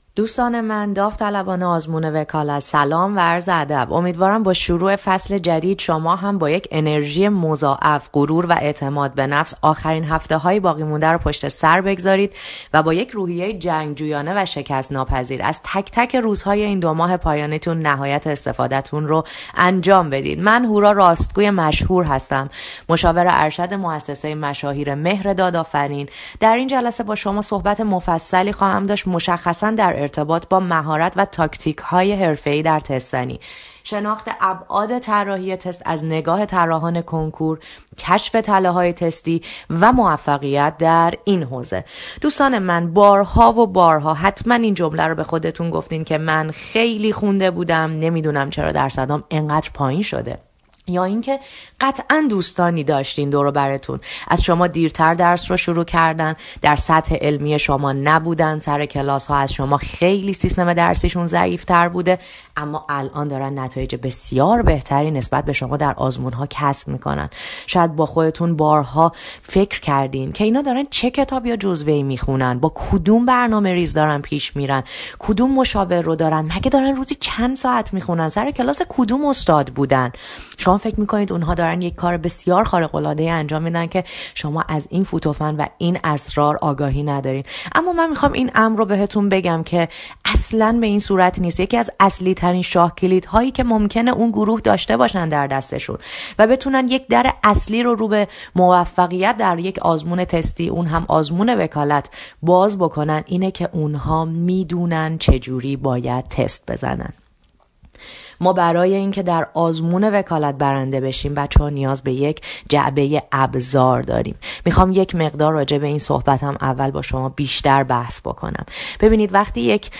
دوستان من، داوطلبان آزمون وکالت، سلام و عرض ادب. امیدوارم با شروع فصل جدید شما هم با یک انرژی مضاعف، غرور و اعتماد به نفس آخرین هفته‌های باقی مونده رو پشت سر بگذارید و با یک روحیه جنگجویانه و شکست ناپذیر از تک تک روزهای این 2 ماه پایانیتون نهایت استفادهتون رو انجام بدید. من هورا راستگوی مشهور هستم، مشاور ارشد مؤسسه مشاهیر مهرداد آفرین. در این جلسه با شما صحبت مفصلی خواهم داشت، مشخصاً در ارتباط با مهارت و تاکتیک‌های حرفه‌ای در تست‌زنی، شناخت ابعاد طراحی تست از نگاه طراحان کنکور، کشف تله‌های تستی و موفقیت در این حوزه. دوستان من، بارها و بارها حتما این جمله رو به خودتون گفتین که من خیلی خونده بودم، نمیدونم چرا درصدام انقدر پایین شده. یا اینکه قطعا دوستانی داشتین دور و براتون از شما دیرتر درس رو شروع کردن، در سطح علمی شما نبودن، سر کلاس ها از شما خیلی سیستم درسیشون ضعیفتر بوده، اما الان دارن نتایج بسیار بهتری نسبت به شما در آزمون ها کسب میکنن. شاید با خودتون بارها فکر کردین که اینا دارن چه کتاب یا جزوه‌ای میخونن، با کدوم برنامه ریز دارن پیش میرن، کدوم مشاور رو دارن، مگه دارن روزی چند ساعت میخونن، سر کلاس کدوم استاد بودن. شما فکر میکنید اونها دارن یک کار بسیار خارق العاده انجام میدن که شما از این فوتوفن و این اسرار آگاهی ندارین. اما من میخوام این امر رو بهتون بگم که اصلاً به این صورت نیست. یکی از اصلی ترین شاه کلیدهایی که ممکنه اون گروه داشته باشن در دستشون و بتونن یک در اصلی رو به موفقیت در یک آزمون تستی، اون هم آزمون وکالت، باز بکنن، اینه که اونها میدونن چجوری باید تست بزنن. ما برای اینکه در آزمون وکالت برنده بشیم بچه‌ها نیاز به یک جعبه ابزار داریم. میخوام یک مقدار راجع به این صحبتم اول با شما بیشتر بحث بکنم. ببینید، وقتی یک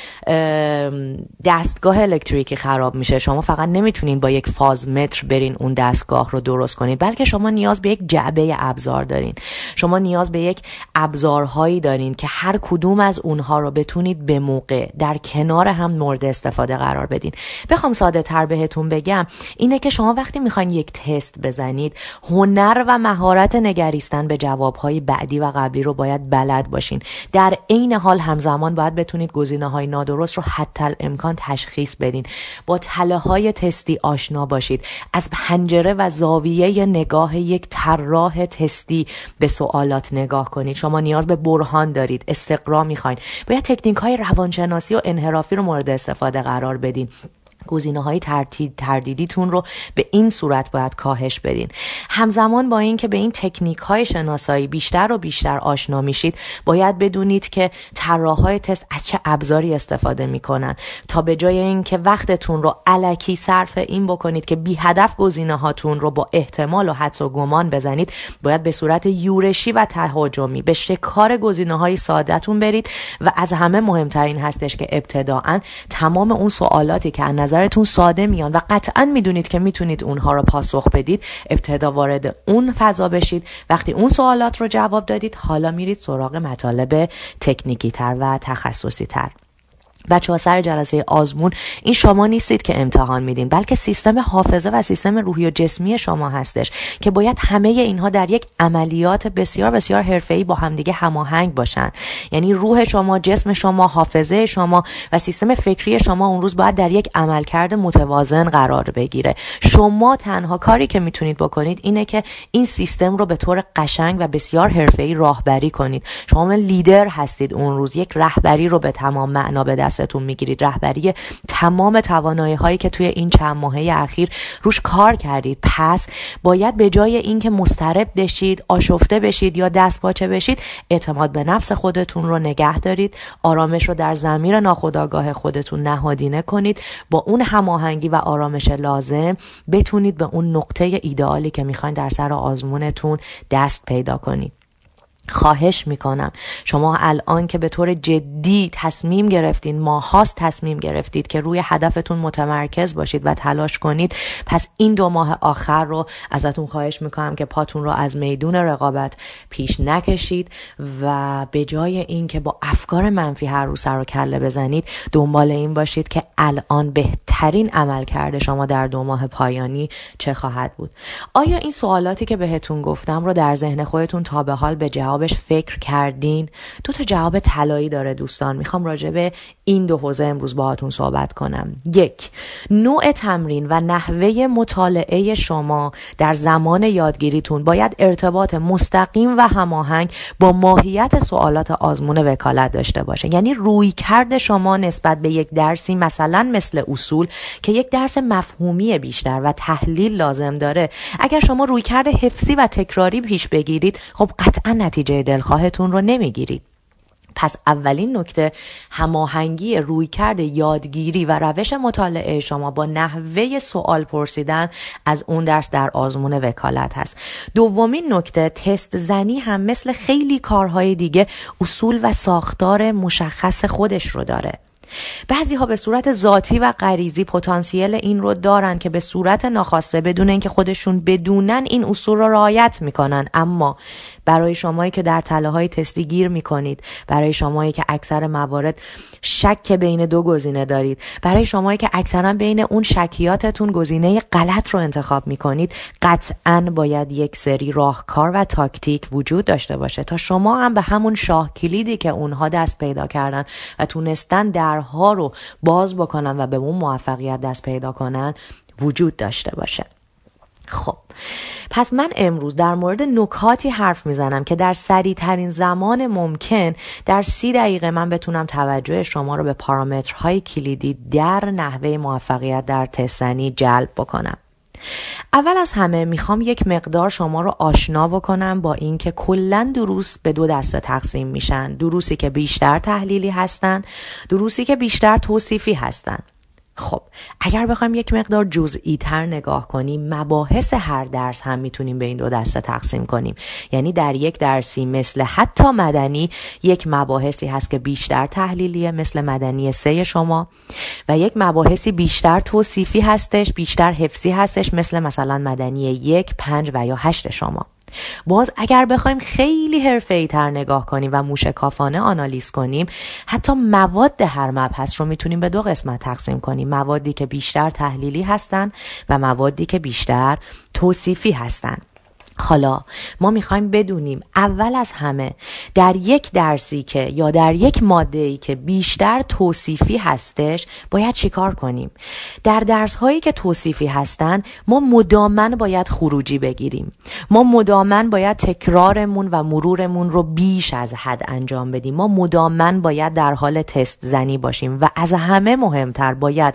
دستگاه الکتریکی خراب میشه، شما فقط نمیتونین با یک فازمتر برین اون دستگاه رو درست کنید، بلکه شما نیاز به یک جعبه ابزار دارین. شما نیاز به یک ابزارهایی دارین که هر کدوم از اونها رو بتونید به موقع در کنار هم مورد استفاده قرار بدین. بخوام ساده تر بهتون بگم، اینه که شما وقتی میخواین یک تست بزنید، هنر و مهارت نگریستن به جوابهای بعدی و قبلی رو باید بلد باشین. در عین حال همزمان باید بتونید گزینه‌های نادرست رو حتی الامکان تشخیص بدین. با تله‌های تستی آشنا باشید. از پنجره و زاویه نگاه یک طراح تستی به سوالات نگاه کنید. شما نیاز به برهان دارید، استقرا میخواین، باید تکنیک‌های روانشناسی و انحرافی رو مورد استفاده قرار بدین. گزینه‌های تردیدیتون رو به این صورت باید کاهش بدین. همزمان با این که به این تکنیک‌های شناسایی بیشتر و بیشتر آشنا میشید، باید بدونید که طراحای تست از چه ابزاری استفاده میکنن تا به جای این که وقتتون رو الکی صرف این بکنید که بی هدف گزینه‌هاتون رو با احتمال و حدس و گمان بزنید، باید به صورت یورشی و تهاجمی به شکار گزینه‌های ساده‌تون برید و از همه مهمتر این هستش که ابتداً تمام اون سوالاتی که از نظرتون ساده میان و قطعاً میدونید که میتونید اونها رو پاسخ بدید، ابتدا وارد اون فضا بشید. وقتی اون سوالات رو جواب دادید، حالا میرید سراغ مطالب تکنیکی تر و تخصصی تر. بچه‌ها، سر جلسه آزمون این شما نیستید که امتحان میدین، بلکه سیستم حافظه و سیستم روحی و جسمی شما هستش که باید همه اینها در یک عملیات بسیار بسیار حرفه‌ای با همدیگه هماهنگ باشن. یعنی روح شما، جسم شما، حافظه شما و سیستم فکری شما اون روز باید در یک عملکرد متوازن قرار بگیره. شما تنها کاری که میتونید بکنید اینه که این سیستم رو به طور قشنگ و بسیار حرفه‌ای راهبری کنید. شما لیدر هستید، اون روز یک رهبری رو به تمام معنا به دستتون میگیرید، رهبری تمام توانایی هایی که توی این چند ماهه اخیر روش کار کردید. پس باید به جای اینکه مضطرب بشید، آشفته بشید یا دستپاچه بشید، اعتماد به نفس خودتون رو نگه دارید، آرامش رو در ضمیر ناخودآگاه خودتون نهادینه کنید. با اون هماهنگی و آرامش لازم بتونید به اون نقطه ایدئالی که میخواین در سر آزمونتون دست پیدا کنید. خواهش میکنم شما الان که به طور جدی تصمیم گرفتین، ماهاست تصمیم گرفتید که روی هدفتون متمرکز باشید و تلاش کنید، پس این 2 ماه آخر رو ازتون خواهش میکنم که پاتون رو از میدون رقابت پیش نکشید و به جای این که با افکار منفی هر روز سر و کله بزنید، دنبال این باشید که الان بهترین عمل کرده شما در 2 ماه پایانی چه خواهد بود. آیا این سوالاتی که بهتون گفتم رو در ذهن خودتون تا به حال به جواب جوابش فکر کردین؟ 2 جواب طلایی داره دوستان. میخوام راجع به این 2 حوزه امروز باهاتون صحبت کنم. 1. نوع تمرین و نحوه مطالعه شما در زمان یادگیریتون باید ارتباط مستقیم و هماهنگ با ماهیت سوالات آزمون وکالت داشته باشه. یعنی رویکرد شما نسبت به یک درسی مثلا مثل اصول که یک درس مفهومی بیشتر و تحلیل لازم داره، اگر شما رویکرد حفظی و تکراری پیش بگیرید، خب قطعا نتیجه دلخواهتون رو نمیگیرید. پس اولین نکته هماهنگی رویکرد یادگیری و روش مطالعه شما با نحوه سوال پرسیدن از اون درس در آزمون وکالت هست. دومین نکته تست زنی هم مثل خیلی کارهای دیگه اصول و ساختار مشخص خودش رو داره. بعضی ها به صورت ذاتی و غریزی پتانسیل این رو دارن که به صورت ناخواسته بدون اینکه خودشون بدونن این اصول رو رعایت میکنن. اما برای شمایی که در تله‌های تستی گیر میکنید، برای شمایی که اکثر موارد شک بین 2 گزینه دارید، برای شمایی که اکثرا بین اون شکیاتتون گزینه غلط رو انتخاب میکنید، قطعاً باید یک سری راهکار و تاکتیک وجود داشته باشه تا شما هم به همون شاه کلیدی که اونها دست پیدا کردن و تونستن درها رو باز بکنن و به اون موفقیت دست پیدا کنن وجود داشته باشه. خب پس من امروز در مورد نکاتی حرف میزنم که در سریع ترین زمان ممکن در 30 دقیقه من بتونم توجه شما رو به پارامترهای کلیدی در نحوه موفقیت در تست زنی جلب بکنم. اول از همه میخوام یک مقدار شما رو آشنا بکنم با این که کلاً دروس به 2 دسته تقسیم میشن. دروسی که بیشتر تحلیلی هستن، دروسی که بیشتر توصیفی هستن. خب اگر بخوایم یک مقدار جزئی تر نگاه کنیم، مباحث هر درس هم میتونیم به این 2 دسته تقسیم کنیم. یعنی در یک درسی مثل حتی مدنی یک مباحثی هست که بیشتر تحلیلیه مثل مدنی 3 شما و یک مباحثی بیشتر توصیفی هستش، بیشتر حفظی هستش مثلا مدنی 1، 5 و یا 8 شما. باز اگر بخوایم خیلی حرفه‌ای تر نگاه کنیم و موشکافانه آنالیز کنیم، حتی مواد هر مبحث رو میتونیم به 2 قسمت تقسیم کنیم. موادی که بیشتر تحلیلی هستن و موادی که بیشتر توصیفی هستن. حالا ما میخوایم بدونیم اول از همه در یک درسی که یا در یک ماده‌ای که بیشتر توصیفی هستش باید چیکار کنیم. در درس‌هایی که توصیفی هستن ما مداماً باید خروجی بگیریم. ما مداماً باید تکرارمون و مرورمون رو بیش از حد انجام بدیم. ما مداماً باید در حال تست زنی باشیم و از همه مهمتر باید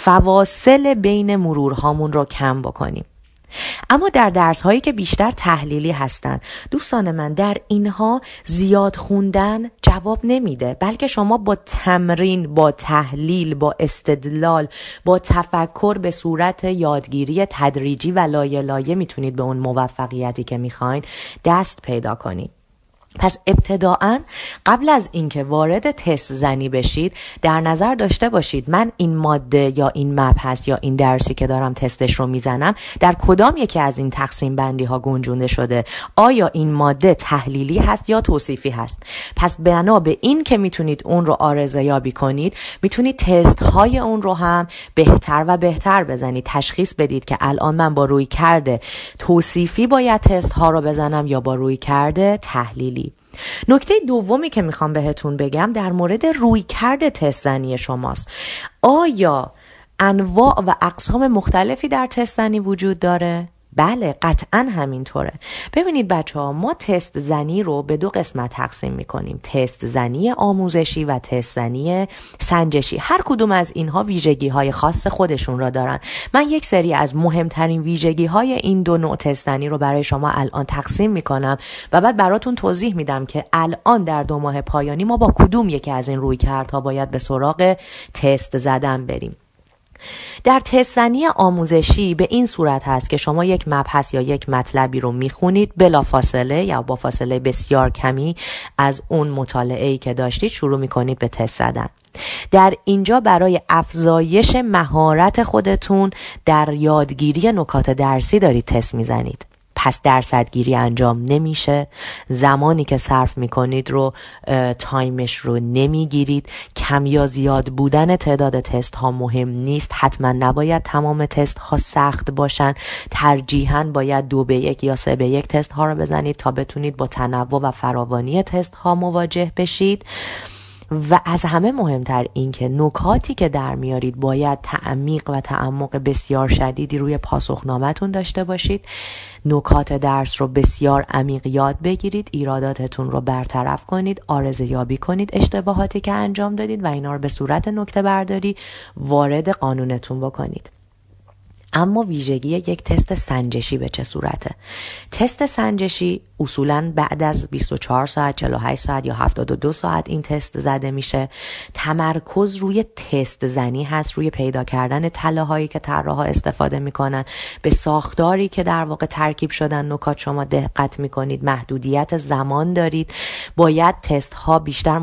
فواصل بین مرورهامون رو کم بکنیم. اما در درس هایی که بیشتر تحلیلی هستن دوستان من، در اینها زیاد خوندن جواب نمیده، بلکه شما با تمرین، با تحلیل، با استدلال، با تفکر به صورت یادگیری تدریجی و لایه لایه میتونید به اون موفقیتی که میخواین دست پیدا کنید. پس ابتداعاً قبل از اینکه وارد تست زنی بشید در نظر داشته باشید من این ماده یا این مبحث یا این درسی که دارم تستش رو میزنم در کدام یکی از این تقسیم بندی ها گنجونده شده. آیا این ماده تحلیلی هست یا توصیفی هست؟ پس بنا به این که میتونید اون رو آرزه یابی کنید، میتونید تست های اون رو هم بهتر و بهتر بزنید. تشخیص بدید که الان من با روی کرده توصیفی باید تست ها رو بزنم یا با روی کرده تحلیلی. نکته دومی که میخوام بهتون بگم در مورد رویکرد تست زنی شماست. آیا انواع و اقسام مختلفی در تست زنی وجود داره؟ بله قطعا همینطوره. ببینید بچه ها، ما تست زنی رو به 2 قسمت تقسیم میکنیم: تست زنی آموزشی و تست زنی سنجشی. هر کدوم از اینها ویژگی های خاص خودشون را دارن. من یک سری از مهمترین ویژگی های این 2 نوع تست زنی رو برای شما الان تقسیم میکنم و بعد براتون توضیح میدم که الان در 2 ماه پایانی ما با کدوم یکی از این رویکردها باید به سراغ تست زدن بریم. در تست زنی آموزشی به این صورت هست که شما یک مبحث یا یک مطلبی رو میخونید، بلافاصله یا با فاصله بسیار کمی از اون مطالعه‌ای که داشتید شروع میکنید به تست زدن. در اینجا برای افزایش مهارت خودتون در یادگیری نکات درسی دارید تست میزنید. پس درصدگیری انجام نمیشه، زمانی که صرف میکنید رو تایمش رو نمیگیرید. کم یا زیاد بودن تعداد تست ها مهم نیست، حتما نباید تمام تست ها سخت باشن، ترجیحاً باید 2-1 یا 3-1 تست ها رو بزنید تا بتونید با تنوع و فراوانی تست ها مواجه بشید. و از همه مهمتر این که نکاتی که در میارید باید تعمیق و تعمق بسیار شدیدی روی پاسخنامه‌تون داشته باشید. نکات درس رو بسیار عمیق یاد بگیرید، ایراداتتون رو برطرف کنید، عارضه یابی کنید اشتباهاتی که انجام دادید و اینا رو به صورت نکته برداری وارد قانونتون بکنید. اما ویژگی یک تست سنجشی به چه صورته؟ تست سنجشی اصولاً بعد از 24 ساعت، 48 ساعت یا 72 ساعت این تست زده میشه. تمرکز روی تست زنی هست، روی پیدا کردن تله‌هایی که طراحا استفاده میکنن، به ساختاری که در واقع ترکیب شدن نکات شما دقت میکنید، محدودیت زمان دارید. باید تست ها بیشتر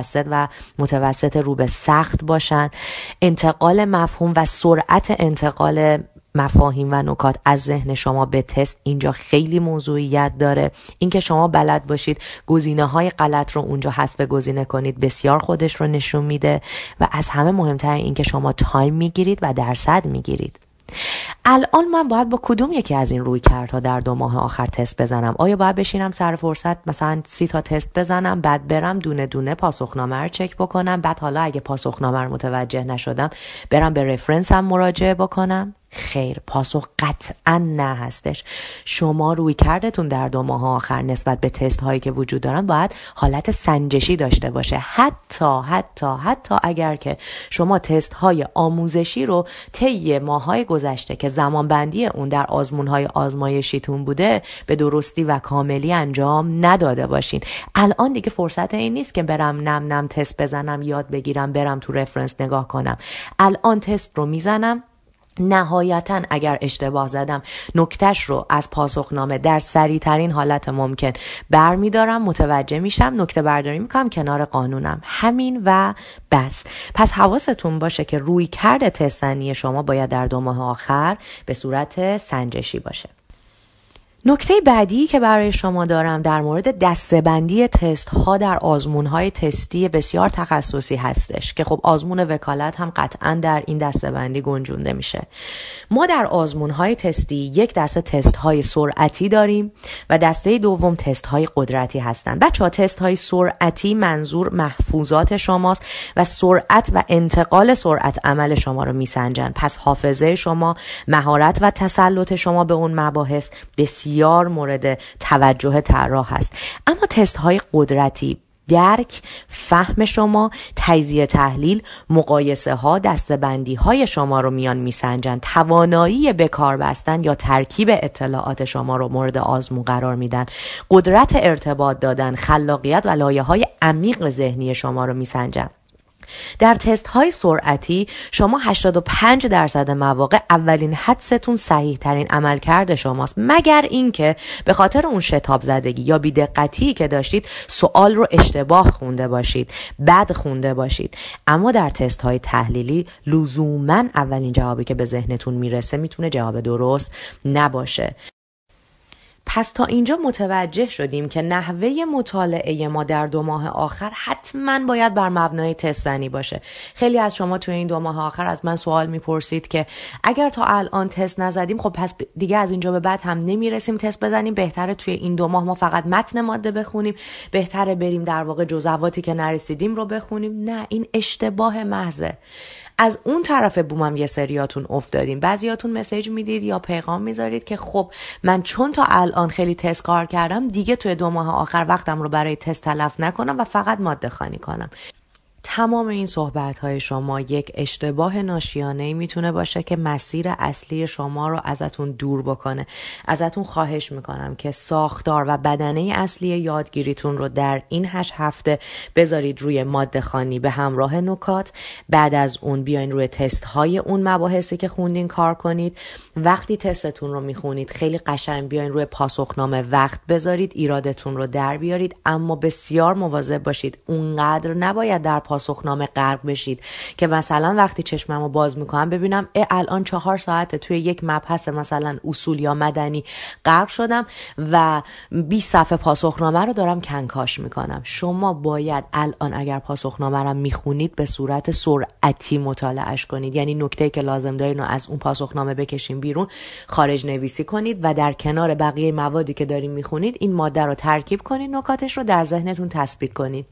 متوسط رو به سخت باشن. انتقال مفهوم و سرعت انتقال مفاهیم و نکات از ذهن شما به تست اینجا خیلی موضوعیت داره. اینکه شما بلد باشید گزینه‌های غلط رو اونجا حذف گزینه کنید بسیار خودش رو نشون میده. و از همه مهمتر اینکه شما تایم میگیرید و درصد میگیرید. الان من باید با کدوم یکی از این رویکردها در 2 ماه آخر تست بزنم؟ آیا باید بشینم سر فرصت مثلا 30 تا تست بزنم، بعد برم دونه دونه پاسخنامه رو چک بکنم، بعد حالا اگه پاسخنامه رو متوجه نشدم برم به رفرنسم مراجعه بکنم؟ خیر، پاسخ قطعا نه هستش. شما رویکردتون در 2 ماه آخر نسبت به تست هایی که وجود دارن باید حالت سنجشی داشته باشه. حتی اگر که شما تست های آموزشی رو طی ماهای گذشته که زمان بندی اون در آزمون های آزمایشیتون بوده به درستی و کاملی انجام نداده باشین، الان دیگه فرصت این نیست که برم نم تست بزنم، یاد بگیرم، برم تو رفرنس نگاه کنم. الان تست رو میزنم، نهایتاً اگر اشتباه زدم نکتهش رو از پاسخنامه در سریع ترین حالت ممکن برمیدارم، متوجه میشم، نکته برداری میکنم، کنار قانونم. همین و بس. پس حواستون باشه که رویکرد تستنی شما باید در 2 ماه آخر به صورت سنجشی باشه. نکته بعدی که برای شما دارم در مورد دسته‌بندی تست ها در آزمون های تستی بسیار تخصصی هستش که خب آزمون وکالت هم قطعا در این دسته‌بندی گنجونده میشه. ما در آزمون های تستی یک دسته تست های سرعتی داریم و دسته دوم تست های قدرتی هستن. بچه‌ها تست های سرعتی منظور محفوظات شماست و سرعت و انتقال سرعت عمل شما رو میسنجن. پس حافظه شما، مهارت و تسلط شما به اون مباحث بسیار مورد توجه طراح هست. اما تست های قدرتی درک، فهم شما، تجزیه تحلیل، مقایسه ها، دسته‌بندی های شما رو میان میسنجن، توانایی به کار بستن یا ترکیب اطلاعات شما رو مورد آزمون قرار میدن، قدرت ارتباط دادن، خلاقیت و لایه‌های عمیق ذهنی شما رو میسنجن. در تست های سرعتی شما 85% مواقع اولین حدستون صحیح ترین عملکرد شماست، مگر اینکه به خاطر اون شتاب زدگی یا بی‌دقتی که داشتید سوال رو اشتباه خونده باشید، بد خونده باشید. اما در تست های تحلیلی لزوماً اولین جوابی که به ذهنتون میرسه میتونه جواب درست نباشه. پس تا اینجا متوجه شدیم که نحوه مطالعه ما در 2 ماه آخر حتما باید بر مبنای تست زنی باشه. خیلی از شما توی این 2 ماه آخر از من سوال میپرسید که اگر تا الان تست نزدیم خب پس دیگه از اینجا به بعد هم نمیرسیم تست بزنیم، بهتره توی این 2 ماه ما فقط متن ماده بخونیم، بهتره بریم در واقع جزواتی که نرسیدیم رو بخونیم. نه، این اشتباه محضه. از اون طرف بومم یه سریاتون افتادیم. بعضیاتون مسیج میدید یا پیغام میذارید که خب من چون تا الان خیلی تست کار کردم دیگه توی 2 ماه آخر وقتم رو برای تست تلف نکنم و فقط ماده خوانی کنم. تمام این صحبت‌های شما یک اشتباه ناشیانه‌ای میتونه باشه که مسیر اصلی شما رو ازتون دور بکنه. ازتون خواهش میکنم که ساختار و بدنه اصلی یادگیریتون رو در این 8 هفته بذارید روی ماده خوانی به همراه نکات. بعد از اون بیاین روی تست‌های اون مباحثی که خوندین کار کنید. وقتی تستتون رو میخونید خیلی قشنگ بیاین روی پاسخنامه وقت بذارید، ایرادتون رو در بیارید، اما بسیار مواظب باشید. اونقدر نباید در پاسخنامه غرق بشید که مثلا وقتی چشممو باز میکنم ببینم الان 4 ساعته توی یک مبحث مثلا اصول یا مدنی غرق شدم و 20 صفحه پاسخنامه رو دارم کنکاش میکنم. شما باید الان اگر پاسخنامه رو میخونید به صورت سرعتی مطالعهش کنید، یعنی نکته‌ای که لازم دارین رو از اون پاسخنامه بکشین بیرون، خارج نویسی کنید و در کنار بقیه موادی که دارین میخونید این ماده رو ترکیب کنید، نکاتش رو در ذهنتون تثبیت کنید.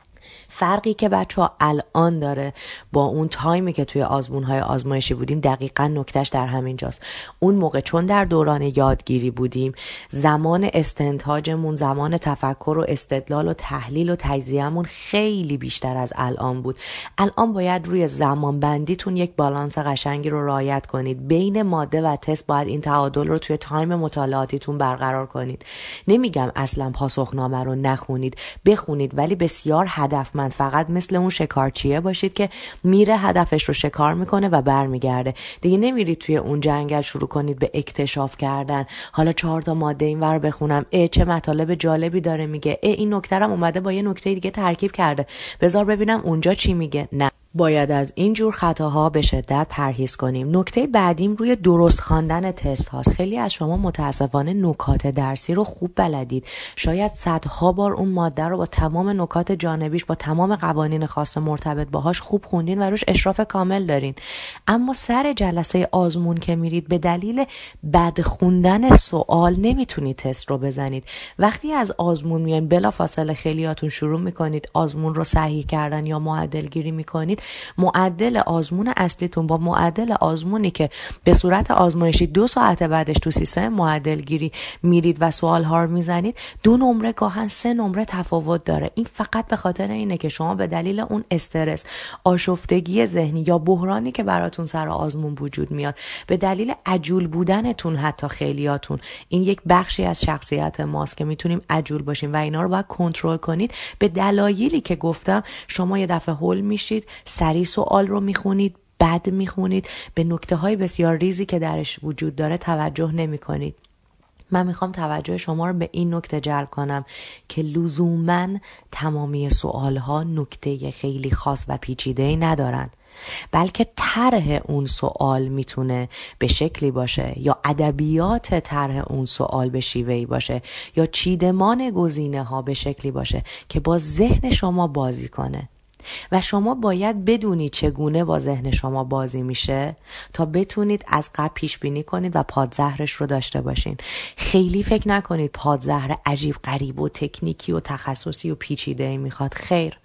فرقی که بچه‌ها الان داره با اون تایمی که توی آزمون‌های آزمایشی بودیم دقیقاً نکتهش در همین جاست. اون موقع چون در دوران یادگیری بودیم، زمان استنتاجمون، زمان تفکر و استدلال و تحلیل و تجزیه‌مون خیلی بیشتر از الان بود. الان باید روی زمان بندیتون یک بالانس قشنگی رو رعایت کنید. بین ماده و تست باید این تعادل رو توی تایم مطالعاتیتون برقرار کنید. نمیگم اصلا پاسخنامه رو نخونید، بخونید، ولی بسیار هدفمند. فقط مثل اون شکارچیه باشید که میره هدفش رو شکار میکنه و برمیگرده. دیگه نمیرید توی اون جنگل شروع کنید به اکتشاف کردن. حالا 4 تا ماده اینور بخونم، چه مطالب جالبی داره میگه، این نکته رو اومده با یه نکته دیگه ترکیب کرده، بذار ببینم اونجا چی میگه. نه، باید از این جور خطاها به شدت پرهیز کنیم. نکته بعدیم روی درست خواندن تست هاست. خیلی از شما متاسفانه نکات درسی رو خوب بلدید، شاید صدها بار اون ماده رو با تمام نکات جانبیش، با تمام قوانین خاص مرتبط باهاش خوب خوندین و روش اشراف کامل دارین، اما سر جلسه آزمون که میرید به دلیل بد خوندن سوال نمیتونید تست رو بزنید. وقتی از آزمون میاین بلافاصله خیلیاتون شروع میکنید آزمون رو صحیح کردن یا معدل گیری میکنید، معدل آزمون اصلیتون با معدل آزمونی که به صورت آزمایشی 2 ساعت بعدش تو سیستم معدل گیری میرید و سوال ها رو میزنید، 2 نمره گاهن 3 نمره تفاوت داره. این فقط به خاطر اینه که شما به دلیل اون استرس، آشفتگی ذهنی یا بحرانی که براتون سر آزمون وجود میاد، به دلیل عجول بودنتون، حتی خیلیاتون، این یک بخشی از شخصیت ماست که میتونیم عجول باشیم و اینا رو باید کنترل کنید. به دلایلی که گفتم شما یه دفعه هول میشید، سریع سوال رو میخونید، بد میخونید، به نکته های بسیار ریزی که درش وجود داره توجه نمی کنید. من میخوام توجه شما رو به این نکته جلب کنم که لزوماً تمامی سوال ها نکته خیلی خاص و پیچیده‌ای ندارن، بلکه طرح اون سوال میتونه به شکلی باشه یا ادبیات طرح اون سوال به شیوهی باشه یا چیدمان گزینه ها به شکلی باشه که با ذهن شما بازی کنه و شما باید بدونید چگونه با ذهن شما بازی میشه تا بتونید از قبل پیش بینی کنید و پادزهرش رو داشته باشین. خیلی فکر نکنید پادزهر عجیب غریب و تکنیکی و تخصصی و پیچیده میخواد. خیر،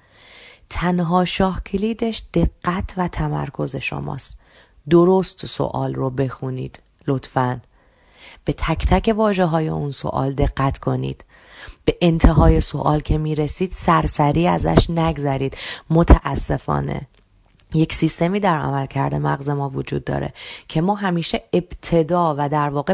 تنها شاه کلیدش دقت و تمرکز شماست. درست سوال رو بخونید لطفاً. به تک تک واژه های اون سوال دقت کنید. به انتهای سوال که میرسید سرسری ازش نگذرید. متاسفانه یک سیستمی در عملکرد مغز ما وجود داره که ما همیشه ابتدا و در واقع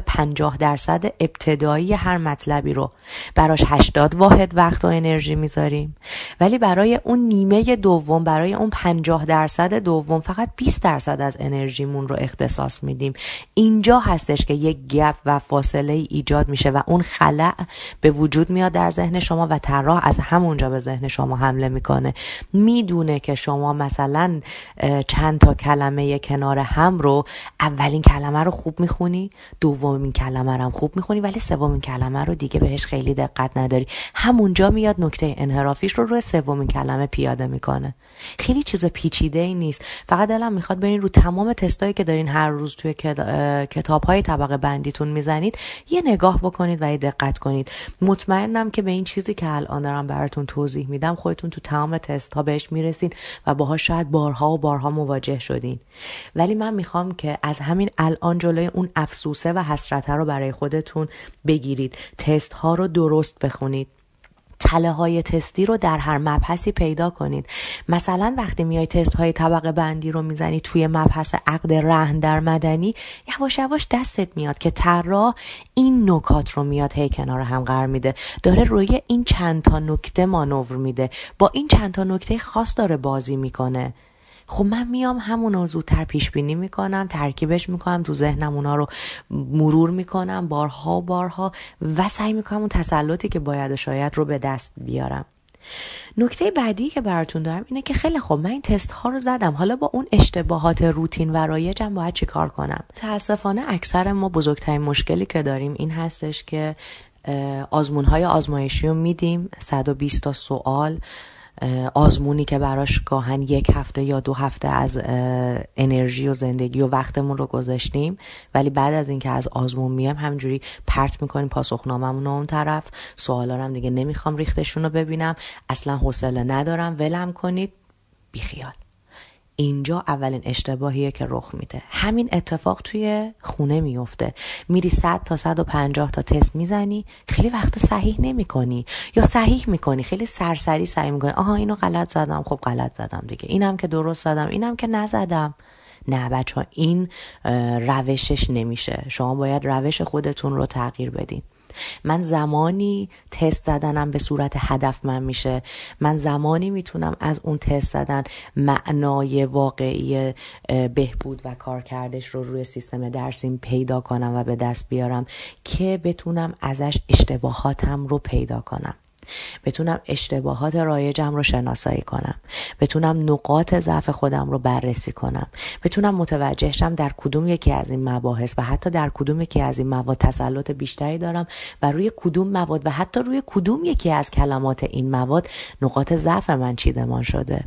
50% ابتدایی هر مطلبی رو براش 80 واحد وقت و انرژی میذاریم، ولی برای اون نیمه دوم، برای اون 50% دوم فقط 20% از انرژیمون رو اختصاص میدیم. اینجا هستش که یک گپ و فاصله ایجاد میشه و اون خلأ به وجود میاد در ذهن شما و طراح از همونجا به ذهن شما حمله میکنه. میدونه که شما مثلا چند تا کلمه کنار هم رو، اولین کلمه رو خوب میخونی، دومین کلمه رو هم خوب میخونی، ولی سومین کلمه رو دیگه بهش خیلی دقت نداری. همونجا میاد نکته انحرافیش رو روی سومین کلمه پیاده میکنه. خیلی چیز پیچیده ای نیست. فقط دلم میخواد برین رو تمام تستایی که دارین هر روز توی کتاب‌های طبقه بندیتون میزنید یه نگاه بکنید و یه دقت کنید. مطمئنم که به این چیزی که الان دارم براتون توضیح میدم خودتون تو تمام تست‌ها بهش میرسین و باهاش شاید بارها و بارها مواجه شدین. ولی من میخوام که از همین الان جلوی اون افسوسه و حسرته رو برای خودتون بگیرید. تست ها رو درست بخونید. تله های تستی رو در هر مبحثی پیدا کنید. مثلا وقتی میای تست های طبقه بندی رو میزنی توی مبحث عقد رهن در مدنی، یواش یواش دستت میاد که طراح این نکات رو میاد هی کنار هم قرار میده، داره روی این چند تا نکته مانور میده، با این چند تا نکته خاص داره بازی میکنه. خب من میام همونا زودتر پیش بینی میکنم، ترکیبش میکنم تو ذهنم، اونا رو مرور میکنم بارها و سعی میکنم اون تسلطی که باید و شاید رو به دست بیارم. نکته بعدی که براتون دارم اینه که خیلی خوب من این تست ها رو زدم، حالا با اون اشتباهات روتین و رایجم باید چی کار کنم؟ متاسفانه اکثر ما بزرگترین مشکلی که داریم این هستش که آزمون های آزمایشی رو میدیم، 120 تا سوال، آزمونی که براش گاهن 1 هفته یا 2 هفته از انرژی و زندگی و وقتمون رو گذاشتیم، ولی بعد از اینکه از آزمون میام همینجوری پرت میکنیم پاسخنامه‌مون رو اون طرف، سوالا رو هم دیگه نمیخوام ریختشون رو ببینم، اصلا حوصله ندارم، ولم کنید، بیخیال. اینجا اولین اشتباهیه که رخ میده. همین اتفاق توی خونه میفته. میری 100 تا 150 تا تست میزنی، خیلی وقتا صحیح نمیکنی یا صحیح میکنی، خیلی سرسری صحیح میکنی، آها اینو غلط زدم، خب غلط زدم دیگه، اینم که درست زدم، اینم که نزدم. نه بچه‌ها، این روشش نمیشه. شما باید روش خودتون رو تغییر بدین. من زمانی تست زدنم به صورت هدفمند میشه، من زمانی میتونم از اون تست زدن معنای واقعی بهبود و کارکردش رو روی سیستم درسیم پیدا کنم و به دست بیارم که بتونم ازش اشتباهاتم رو پیدا کنم، بتونم اشتباهات رایجم رو شناسایی کنم، بتونم نقاط ضعف خودم رو بررسی کنم، بتونم متوجه شم در کدوم یکی از این مباحث و حتی در کدوم یکی از این مواد تسلط بیشتری دارم و روی کدوم مواد و حتی روی کدوم یکی از کلمات این مواد نقاط ضعف من چیدمان شده.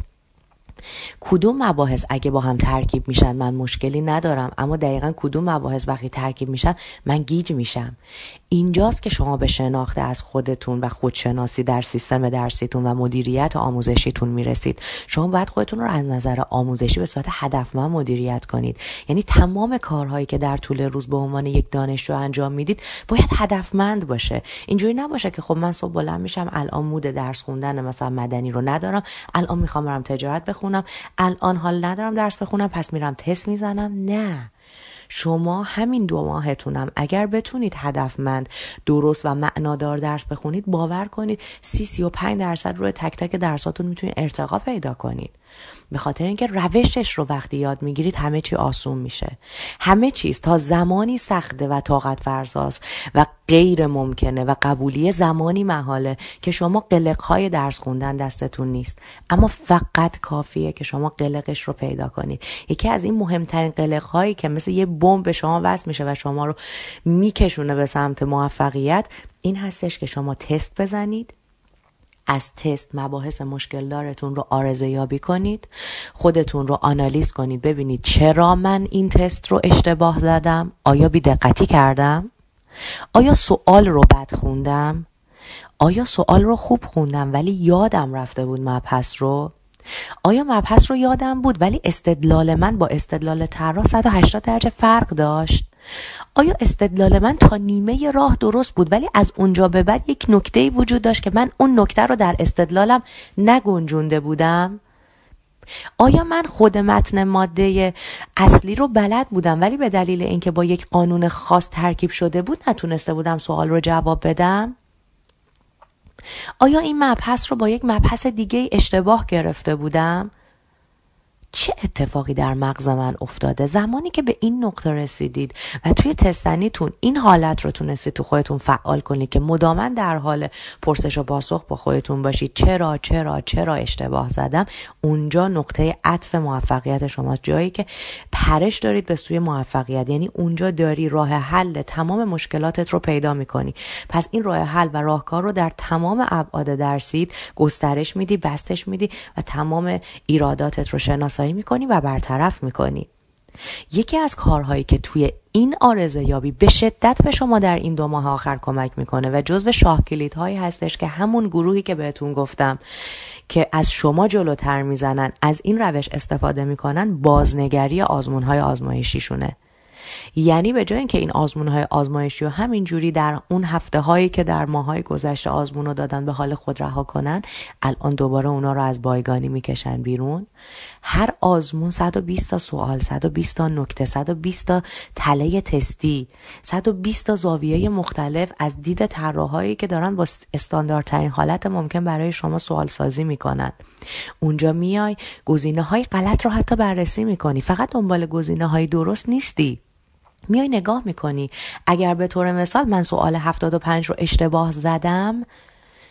کدوم مباحث اگه با هم ترکیب میشن من مشکلی ندارم، اما دقیقاً کدوم مباحث وقتی ترکیب میشن من گیج میشم. اینجاست که شما به شناخت از خودتون و خودشناسی در سیستم درسیتون و مدیریت آموزشیتون میرسید. شما باید خودتون رو از نظر آموزشی به صورت هدفمند مدیریت کنید. یعنی تمام کارهایی که در طول روز به عنوان یک دانشجو انجام میدید باید هدفمند باشه. اینجوری نباشه که خب من صبح بلند میشم، الان مود درس خوندن مثلا مدنی رو ندارم، الان میخوام برم تجارت بخونم، الان حال ندارم درس بخونم، پس میرم تست میزنم. نه، شما همین 2 ماهتونم اگر بتونید هدفمند، درست و معنادار درس بخونید، باور کنید 30-35% روی تک تک درساتون میتونید ارتقا پیدا کنید. به خاطر اینکه روشش رو وقتی یاد میگیرید همه چی آسون میشه. همه چیز تا زمانی سخته و طاقت فرساست و غیر ممکنه و قبولی زمانی محاله که شما قلق‌های درس خوندن دستتون نیست، اما فقط کافیه که شما قلقش رو پیدا کنید. یکی از این مهمترین قلق‌هایی که مثل یه بمب به شما وصل میشه و شما رو میکشونه به سمت موفقیت این هستش که شما تست بزنید، از تست مباحث مشکل دارتون رو آرزویابی کنید، خودتون رو آنالیز کنید، ببینید چرا من این تست رو اشتباه زدم، آیا بی‌دقتی کردم، آیا سوال رو بد خوندم، آیا سوال رو خوب خوندم ولی یادم رفته بود مبحث رو، آیا مبحث رو یادم بود ولی استدلال من با استدلال طراح 180 درجه فرق داشت، آیا استدلال من تا نیمه راه درست بود ولی از اونجا به بعد یک نکته‌ای وجود داشت که من اون نکته رو در استدلالم نگنجونده بودم، آیا من خود متن ماده اصلی رو بلد بودم ولی به دلیل اینکه با یک قانون خاص ترکیب شده بود نتونسته بودم سوال رو جواب بدم، آیا این مبحث رو با یک مبحث دیگه اشتباه گرفته بودم؟ چه اتفاقی در مغز من افتاده زمانی که به این نقطه رسیدید و توی تستنیتون این حالت رو تونستید تو خودتون فعال کنید که مداماً در حال پرسش و پاسخ با خودتون باشید چرا اشتباه زدم. اونجا نقطه عطف موفقیت شماست، جایی که پرش دارید به سوی موفقیت، یعنی اونجا داری راه حل تمام مشکلاتت رو پیدا میکنی. پس این راه حل و راهکار رو در تمام ابعاد درسیت گسترش میدی، بستش میدی و تمام ایراداتت رو شناسایی میکنی و برطرف میکنی. یکی از کارهایی که توی این آرزه یابی به شدت به شما در این 2 ماه آخر کمک میکنه و جزو شاه کلیدهایی هستش که همون گروهی که بهتون گفتم که از شما جلوتر میزنن از این روش استفاده میکنن، بازنگری آزمونهای آزمایشیشونه. یعنی به جای اینکه این آزمون‌های آزمایشی رو همینجوری در اون هفته‌هایی که در ماه‌های گذشته آزمون رو دادن به حال خود رها کنن، الان دوباره اونا رو از بایگانی میکشن بیرون. هر آزمون 120 تا سوال، 120 تا نکته، 120 تا تله تستی، 120 تا زاویه مختلف از دید طراحایی که دارن با استانداردترین حالت ممکن برای شما سوال سازی میکنن. اونجا میای گزینه‌های غلط رو حتی بررسی میکنی، فقط دنبال گزینه‌های درست نیستی. میای نگاه میکنی اگر به طور مثال من سوال 75 رو اشتباه زدم،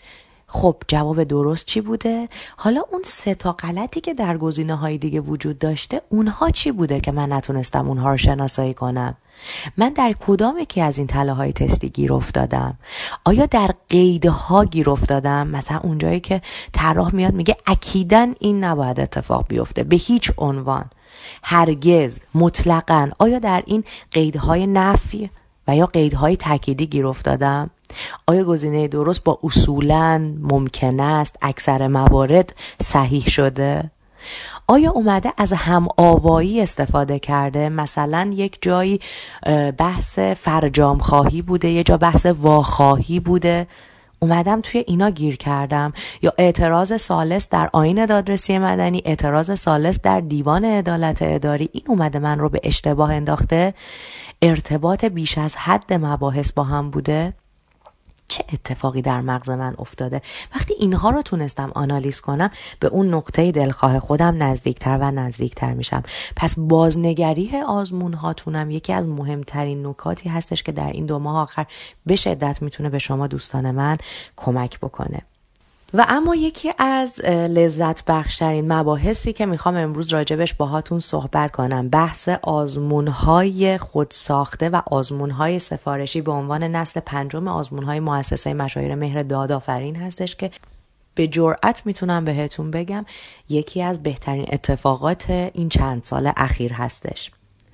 خب جواب درست چی بوده؟ حالا اون 3 غلطی که در گزینه‌های دیگه وجود داشته، اونها چی بوده که من نتونستم اونها رو شناسایی کنم؟ من در کدام یکی از این تله‌های تستی گیر افتادم؟ آیا در قیدها گیر افتادم؟ مثلا اونجایی که طراح میاد میگه اکیداً این نباید اتفاق بیفته، به هیچ عنوان، هرگز، مطلقاً. آیا در این قیدهای نفی و یا قیدهای تأکیدی گیر افتادم؟ آیا گزینه درست با اصولاً ممکن است اکثر موارد صحیح شده؟ آیا اومده از هم آوایی استفاده کرده؟ مثلا یک جایی بحث فرجام خواهی بوده، یه جا بحث واخواهی بوده، اومدم توی اینا گیر کردم. یا اعتراض ثالث در آیین دادرسی مدنی، اعتراض ثالث در دیوان عدالت اداری، این اومده من رو به اشتباه انداخته. ارتباط بیش از حد مباحث با هم بوده. چه اتفاقی در مغز من افتاده؟ وقتی اینها رو تونستم آنالیز کنم، به اون نقطه دلخواه خودم نزدیکتر و نزدیکتر میشم. پس بازنگری آزمون هاتونم یکی از مهمترین نکاتی هستش که در این 2 ماه آخر به شدت میتونه به شما دوستان من کمک بکنه. و اما یکی از لذت بخشترین مباحثی که میخوام امروز راجبش باهاتون صحبت کنم، بحث آزمون‌های خودساخته و آزمون‌های سفارشی به عنوان نسل 5 آزمون‌های مؤسسه مشایر مهر دادآفرین هستش که به جرئت میتونم بهتون بگم یکی از بهترین اتفاقات این چند سال اخیر هستش.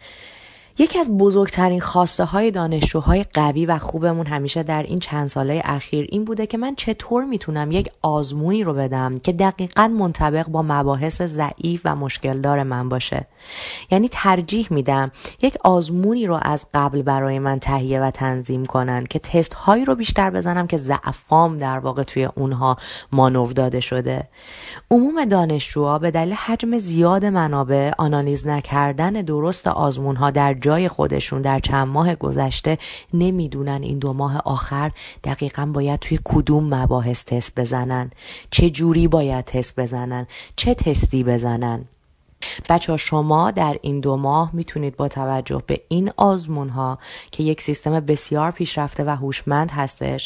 یکی از بزرگترین خواسته های دانشجوهای قوی و خوبمون همیشه در این چند ساله اخیر این بوده که من چطور میتونم یک آزمونی رو بدم که دقیقاً منطبق با مباحث ضعیف و مشکل دار من باشه. یعنی ترجیح میدم یک آزمونی رو از قبل برای من تهیه و تنظیم کنن که تست هایی رو بیشتر بزنم که ضعفام در واقع توی اونها مانور داده شده. عموم دانشجوها به دلیل حجم زیاد منابع، آنالیز نکردن درست آزمون ها در جای خودشون در چند ماه گذشته، نمیدونن این 2 ماه آخر دقیقاً باید توی کدوم مباحث تست بزنن، چه جوری باید تست بزنن، چه تستی بزنن. بچه‌ها شما در این 2 ماه میتونید با توجه به این آزمون ها که یک سیستم بسیار پیشرفته و هوشمند هستش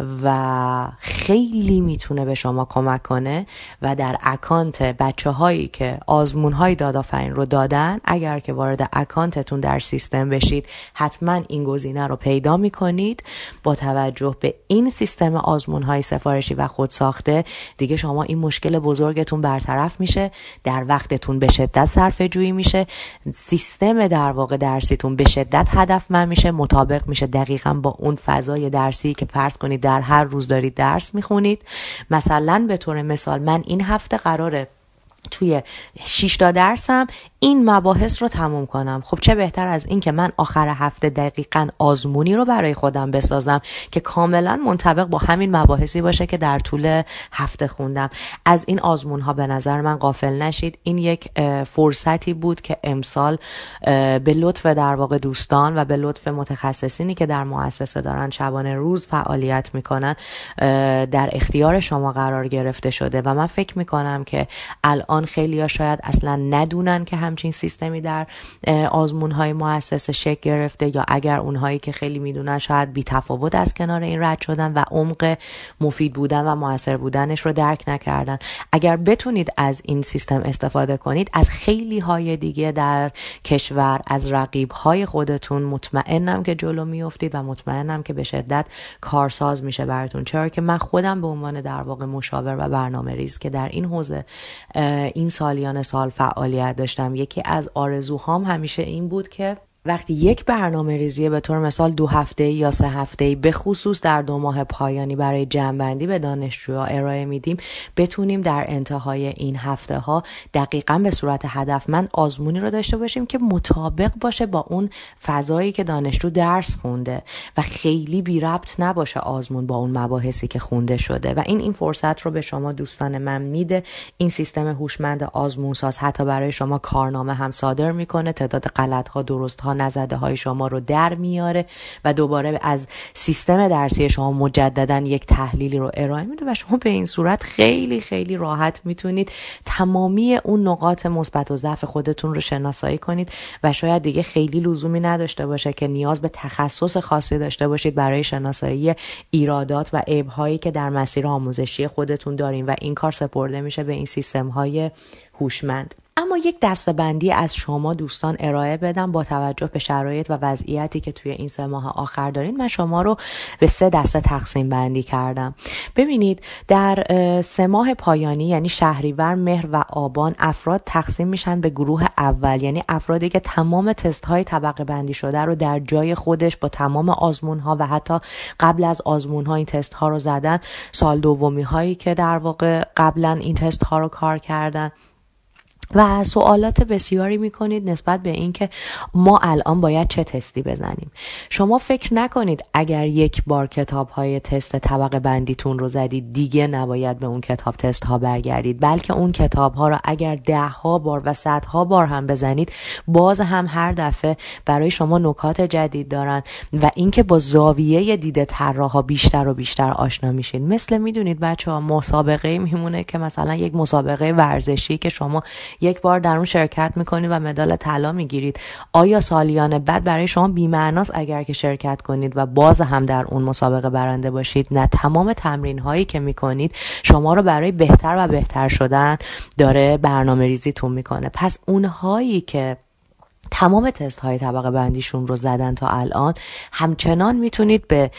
و خیلی میتونه به شما کمک کنه و در اکانت بچه هایی که آزمون های دادآفرین رو دادن، اگر که وارد اکانتتون در سیستم بشید حتما این گزینه رو پیدا میکنید. با توجه به این سیستم آزمون های سفارشی و خودساخته دیگه شما این مشکل بزرگتون برطرف میشه، در وقتتون به شدت صرفه جویی میشه، سیستم در واقع درسیتون به شدت هدفمند میشه، مطابق میشه دقیقاً با اون فضای درسی که فرض کنید در هر روز دارید درس میخونید. مثلا به طور مثال من این هفته قراره توی 6 درسم این مباحث رو تموم کنم. خب چه بهتر از این که من آخر هفته دقیقاً آزمونی رو برای خودم بسازم که کاملاً منطبق با همین مباحثی باشه که در طول هفته خوندم. از این آزمون ها به نظر من غافل نشید. این یک فرصتی بود که امسال به لطف در واقع دوستان و به لطف متخصصینی که در مؤسسه دارن شبانه روز فعالیت میکنن در اختیار شما قرار گرفته شده و من فکر میکنم که الان خیلی‌ها شاید اصلا ندونن که همچین سیستمی در آزمون‌های مؤسسه شکل گرفته، یا اگر اونهایی که خیلی میدونن شاید بی تفاوت از کنار این رد شدن و عمق مفید بودن و موثر بودنش رو درک نکردن. اگر بتونید از این سیستم استفاده کنید، از خیلی‌های دیگه در کشور، از رقیب‌های خودتون مطمئنم که جلو میافتید و مطمئنم که به شدت کارساز میشه براتون. چرا که من خودم به عنوان در واقع مشاور و برنامه‌ریز که در این حوزه این سالیان سال فعالیت داشتم، یکی از آرزوهام همیشه این بود که وقتی یک برنامه ریزی به طور مثال 2 هفته یا 3 هفته به خصوص در 2 ماه پایانی برای جمع‌بندی به دانشجوها ارائه میدیم، بتونیم در انتهای این هفته ها دقیقاً به صورت هدفمند آزمونی رو داشته باشیم که مطابق باشه با اون فضایی که دانشجو درس خونده و خیلی بی ربط نباشه آزمون با اون مباحثی که خونده شده. و این فرصت رو به شما دوستان من میده. این سیستم هوشمند آزمون ساز حتی برای شما کارنامه هم صادر میکنه، تعداد غلط‌ها درست‌ها تا نزده های شما رو در میاره و دوباره از سیستم درسی شما مجددا یک تحلیلی رو ارائه میده و شما به این صورت خیلی خیلی راحت میتونید تمامی اون نقاط مثبت و ضعف خودتون رو شناسایی کنید و شاید دیگه خیلی لزومی نداشته باشه که نیاز به تخصص خاصی داشته باشید برای شناسایی ایرادات و عیب‌هایی که در مسیر آموزشی خودتون دارین و این کار سپرده میشه به این سیستم‌های هوشمند. اما یک دسته‌بندی از شما دوستان ارائه بدم با توجه به شرایط و وضعیتی که توی این 3 ماه آخر دارین. من شما رو به 3 دسته تقسیم بندی کردم. ببینید در 3 ماه پایانی یعنی شهریور، مهر و آبان افراد تقسیم میشن به گروه اول، یعنی افرادی که تمام تست های طبقه بندی شده رو در جای خودش با تمام آزمون ها و حتی قبل از آزمون ها این تست ها رو زدن، سال دومی هایی که در واقع قبلا این تست ها رو کار کردن و سوالات بسیاری میکنید نسبت به این که ما الان باید چه تستی بزنیم. شما فکر نکنید اگر یک بار کتاب های تست طبقه بندیتون رو زدید دیگه نباید به اون کتاب تست ها برگردید، بلکه اون کتاب ها رو اگر 10 بار و 100 بار هم بزنید باز هم هر دفعه برای شما نکات جدید دارن و اینکه با زاویه دید طراحا بیشتر و بیشتر آشنا میشید. مثل میدونید بچه‌ها مسابقه میمونه که مثلا یک مسابقه ورزشی که شما یک بار در اون شرکت میکنید و مدال طلا میگیرید، آیا سالیان بعد برای شما بی‌معناست اگر که شرکت کنید و باز هم در اون مسابقه برنده باشید؟ نه، تمام تمرین هایی که میکنید شما رو برای بهتر و بهتر شدن داره برنامه ریزیتون میکنه. پس اونهایی که تمام تست های طبقه بندیشون رو زدن تا الان همچنان میتونید به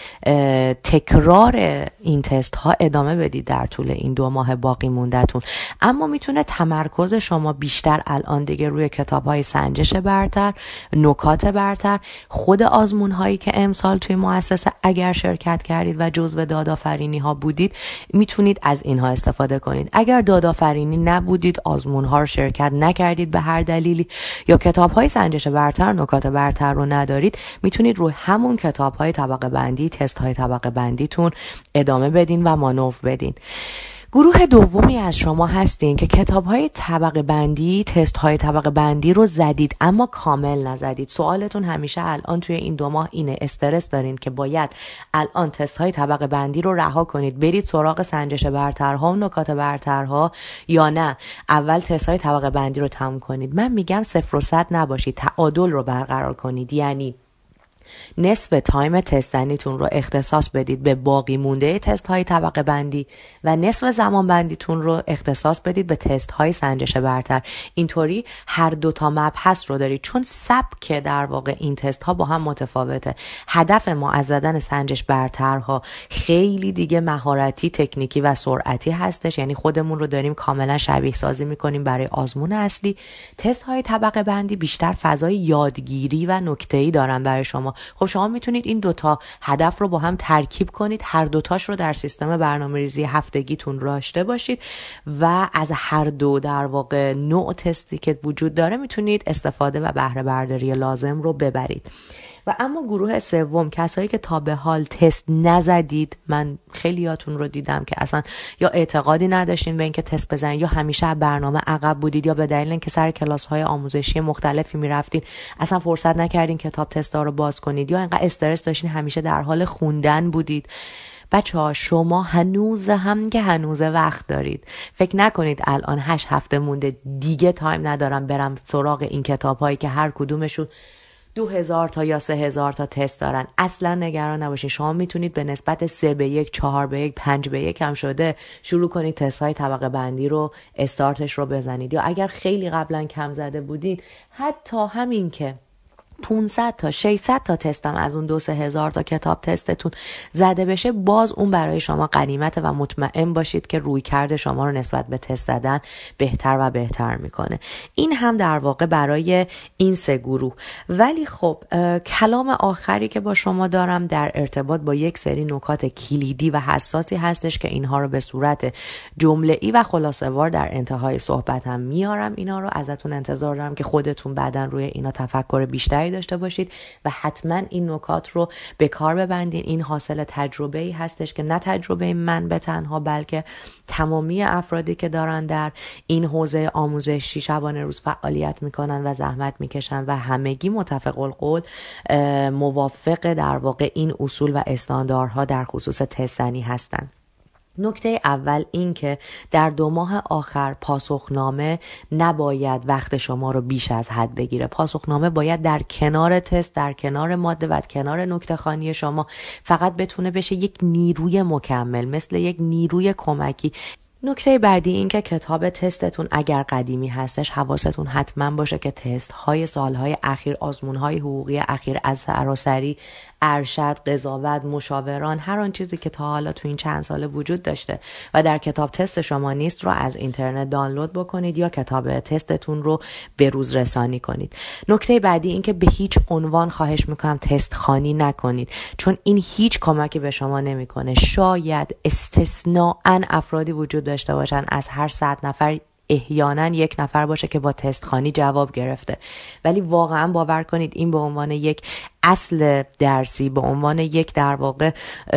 تکرار این تست ها ادامه بدید در طول این 2 ماه باقی مونده‌تون، اما میتونه تمرکز شما بیشتر الان دیگه روی کتاب های سنجش برتر، نکات برتر، خود آزمون هایی که امسال توی مؤسسه اگر شرکت کردید و جزو دادآفرینی ها بودید میتونید از اینها استفاده کنید. اگر دادآفرینی نبودید، آزمون ها رو شرکت نکردید به هر دلیلی یا کتاب های سنجش برتر، نکات برتر رو ندارید، میتونید روی همون کتاب های طبقه بندی، تست های طبقه بندیتون ادامه بدین و مانور بدین. گروه دومی از شما هستین که کتاب‌های طبقه بندی، تست‌های طبقه بندی رو زدید اما کامل نزدید. سوالتون همیشه الان توی این 2 ماه اینه، استرس دارین که باید الان تست‌های طبقه بندی رو رها کنید برید سراغ سنجش برترها و نکات برترها، یا نه اول تست‌های طبقه بندی رو تموم کنید. من میگم 0 و 100 نباشید، تعادل رو برقرار کنید، یعنی نصف تایم تست زنیتون رو اختصاص بدید به باقی مونده تست های طبقه بندی و نصف زمان بندیتون رو اختصاص بدید به تست های سنجش برتر. اینطوری هر 2 تا مبحث رو دارید، چون سبک در واقع این تست ها با هم متفاوته. هدف ما از زدن سنجش برترها خیلی دیگه مهارتی، تکنیکی و سرعتی هستش، یعنی خودمون رو داریم کاملا شبیه سازی میکنیم برای آزمون اصلی. تست های طبقه بندی بیشتر فضای یادگیری و نکته‌ای دارن برای شما. خب شما میتونید این 2 تا هدف رو با هم ترکیب کنید، هر 2 تاش رو در سیستم برنامه‌ریزی هفتگیتون داشته باشید و از هر 2 در واقع نوع تستی که وجود داره میتونید استفاده و بهره برداری لازم رو ببرید. و اما گروه سوم، کسایی که تا به حال تست نزدید، من خیلیاتون رو دیدم که اصلا یا اعتقادی نداشتین به اینکه تست بزنید یا همیشه برنامه عقب بودید یا به دلیل اینکه سر کلاس‌های آموزشی مختلفی میرفتید اصلا فرصت نکردین کتاب تستا رو باز کنید یا اینقدر استرس داشتین همیشه در حال خوندن بودید. بچه‌ها شما هنوز وقت دارید. فکر نکنید الان 8 هفته مونده دیگه تایم ندارم برم سراغ این کتاب‌هایی که هر کدومشون 2000 تا یا 3000 تا تست دارن. اصلا نگران نباشین، شما میتونید به نسبت 3-1، 4-1، 5-1 هم شده شروع کنید تست های طبقه بندی رو استارتش رو بزنید، یا اگر خیلی قبلا کم زده بودید حتی همین که 500 تا 600 تا تستم از اون 2-3 هزار تا کتاب تستتون زده بشه، باز اون برای شما غنیمت و مطمئن باشید که روی کرده شما رو نسبت به تست زدن بهتر و بهتر میکنه. این هم در واقع برای این 3 گروه. ولی خب کلام آخری که با شما دارم در ارتباط با یک سری نکات کلیدی و حساسی هستش که اینها رو به صورت جمله‌ای و خلاصه‌وار در انتهای صحبتم میارم. اینا رو ازتون انتظار دارم که خودتون بعداً روی اینا تفکر بیشتری هایی داشته باشید و حتما این نکات رو به کار ببندین. این حاصل تجربه‌ای هستش که نه تجربه من به تنها، بلکه تمامی افرادی که دارن در این حوزه آموزشی شبانه روز فعالیت میکنن و زحمت میکشن و همگی متفق القول موافق در واقع این اصول و استانداردها در خصوص تست‌زنی هستن. نکته اول این که در 2 ماه آخر پاسخنامه نباید وقت شما رو بیش از حد بگیره. پاسخنامه باید در کنار تست، در کنار ماده و کنار نکته خوانی شما فقط بتونه بشه یک نیروی مکمل، مثل یک نیروی کمکی. نکته بعدی این که کتاب تستتون اگر قدیمی هستش حواستون حتما باشه که تست های سالهای اخیر، آزمون های حقوقی اخیر از سراسری ارشد، قضاوت، مشاوران، هر آن چیزی که تا حالا تو این چند ساله وجود داشته و در کتاب تست شما نیست رو از اینترنت دانلود بکنید یا کتاب تستتون رو به روز رسانی کنید. نکته بعدی این که به هیچ عنوان خواهش میکنم تست خوانی نکنید، چون این هیچ کمکی به شما نمیکنه. شاید استثناءً افرادی وجود داشته باشن از هر 100 نفر احیانا 1 نفر باشه که با تست خوانی جواب گرفته، ولی واقعا باور کنید این به عنوان یک اصل درسی، به عنوان یک در واقع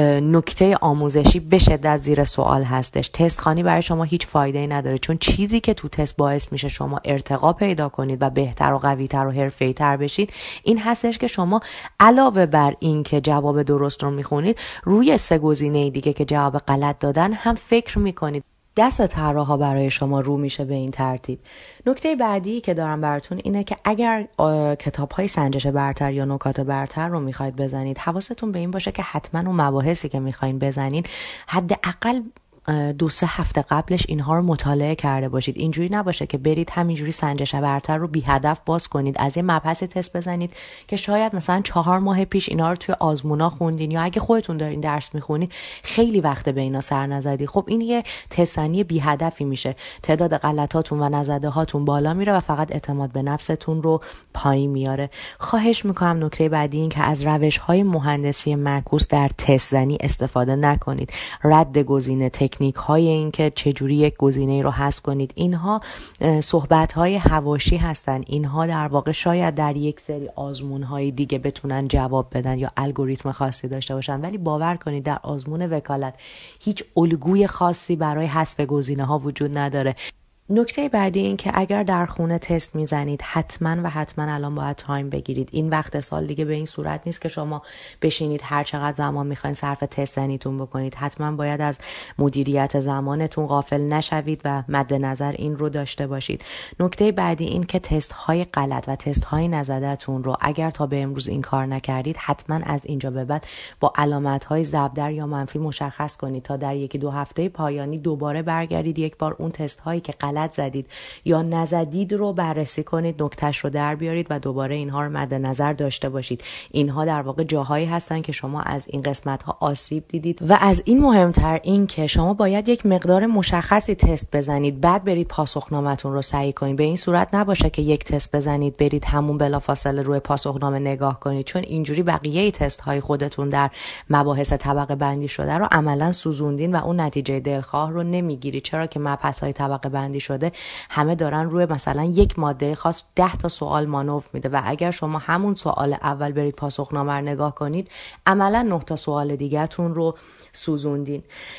نکته آموزشی به شدت زیر سوال هستش. تست خوانی برای شما هیچ فایده‌ای نداره، چون چیزی که تو تست باعث میشه شما ارتقا پیدا کنید و بهتر و قوی‌تر و حرفه‌ای‌تر بشید این هستش که شما علاوه بر این که جواب درست رو میخونید، روی 3 گزینه دیگه که جواب غلط دادن هم فکر میکنید. دست طراحا برای شما رو میشه به این ترتیب. نکته بعدی که دارم براتون اینه که اگر کتاب‌های سنجش برتر یا نکات برتر رو میخواید بزنید، حواستون به این باشه که حتما اون مباحثی که میخواین بزنید حداقل 2-3 هفته قبلش اینها رو مطالعه کرده باشید. اینجوری نباشه که برید همینجوری سنجش برتر رو بی هدف باز کنید، از این مبحثی تست بزنید که شاید مثلا 4 ماه پیش اینا رو توی آزمونا خوندین، یا اگه خودتون دارین درس میخونید خیلی وقت به اینا سر نزدید. خب این یه تست‌زنی بی هدفی میشه، تعداد غلطاتون و نزده هاتون بالا میره و فقط اعتماد به نفستون رو پایین میاره. خواهش میکنم نکته بعدی این که از روش‌های مهندسی معکوس در تست‌زنی استفاده نکنید. رد گزینه، تکنیک های این که چجوری یک گزینه رو حذف کنید، اینها صحبت های حواشی هستن. اینها در واقع شاید در یک سری آزمون های دیگه بتونن جواب بدن یا الگوریتم خاصی داشته باشن، ولی باور کنید در آزمون وکالت هیچ الگوی خاصی برای حذف گزینه ها وجود نداره. نکته بعدی این که اگر در خونه تست میزنید حتما الان باید تایم بگیرید. این وقت سال دیگه به این صورت نیست که شما بشینید هر چقدر زمان میخواین صرف تست زنیتون بکنید. حتما باید از مدیریت زمانتون غافل نشوید و مد نظر این رو داشته باشید. نکته بعدی این که تست های غلط و تست های نزده‌تون رو اگر تا به امروز این کار نکردید حتما از اینجا به بعد با علامت های ضرب یا منفی مشخص کنید تا در 1-2 هفته پایانی دوباره برگردید یک بار اون تست هایی که غلط زدید یا نزدید رو بررسی کنید، نکتهش رو در بیارید و دوباره اینها رو مد نظر داشته باشید. اینها در واقع جاهایی هستن که شما از این قسمت ها آسیب دیدید و از این مهمتر این که شما باید یک مقدار مشخصی تست بزنید، بعد برید پاسخنامه‌تون رو صحیح کنید. به این صورت نباشه که یک تست بزنید برید همون بلافاصله روی پاسخنامه نگاه کنید، چون اینجوری بقیه تست های خودتون در مباحث طبقه بندی شده رو عملاً سوزوندین و اون نتیجه دلخواه رو نمیگیرید. چرا که مبحث های طبقه بندی شده همه دارن روی مثلا یک ماده خاص 10 تا سوال مانور میده و اگر شما همون سوال اول برید پاسخنامه رو نگاه کنید عملا 9 تا سوال دیگه‌تون رو سوزوندین.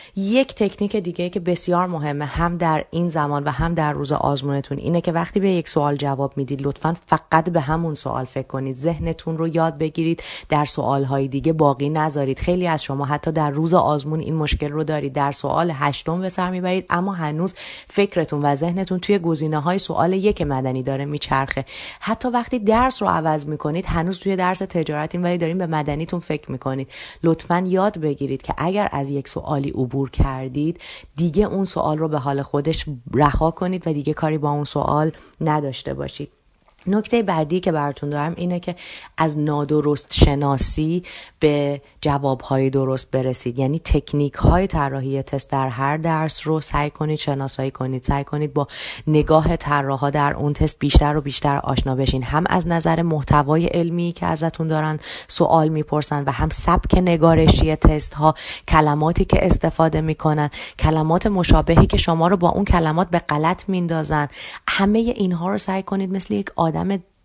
یک تکنیک دیگه که بسیار مهمه هم در این زمان و هم در روز آزمونتون اینه که وقتی به یک سوال جواب میدید لطفاً فقط به همون سوال فکر کنید. ذهنتون رو یاد بگیرید در سوالهای دیگه باقی نذارید. خیلی از شما حتی در روز آزمون این مشکل رو دارید، در سوال 8 به سر میبرید اما هنوز فکرتون و ذهنتون توی گزینه‌های سوال 1 مدنی داره میچرخه. حتی وقتی درس رو عوض میکنید هنوز توی درس تجارتین ولی دارین به مدنیتون فکر میکنید. لطفاً یاد بگیرید که اگر از یک سوالی عبور کردید دیگه اون سوال رو به حال خودش رها کنید و دیگه کاری با اون سوال نداشته باشید. نکته بعدی که براتون دارم اینه که از نادرست شناسی به جوابهای درست برسید. یعنی تکنیک‌های طراحی تست در هر درس رو سعی کنید شناسایی کنید، سعی کنید با نگاه طراحا در اون تست بیشتر و بیشتر آشنا بشین، هم از نظر محتوای علمی که ازتون دارن سوال میپرسن و هم سبک نگارشی تست ها، کلماتی که استفاده میکنن، کلمات مشابهی که شما رو با اون کلمات به غلط میندازن. همه اینها رو سعی کنید مثل یک آدم